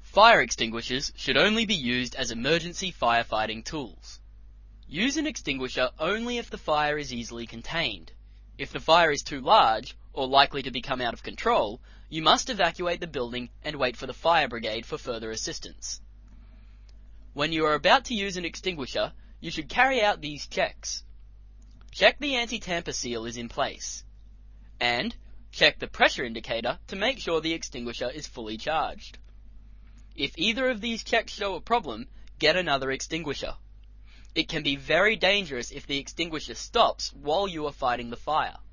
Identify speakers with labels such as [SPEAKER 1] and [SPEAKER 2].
[SPEAKER 1] Fire extinguishers should only be used as emergency firefighting tools. Use an extinguisher only if the fire is easily contained. If the fire is too large, or likely to become out of control, you must evacuate the building and wait for the fire brigade for further assistance. When you are about to use an extinguisher, you should carry out these checks. Check the anti-tamper seal is in place. And check the pressure indicator to make sure the extinguisher is fully charged. If either of these checks show a problem, get another extinguisher. It can be very dangerous if the extinguisher stops while you are fighting the fire.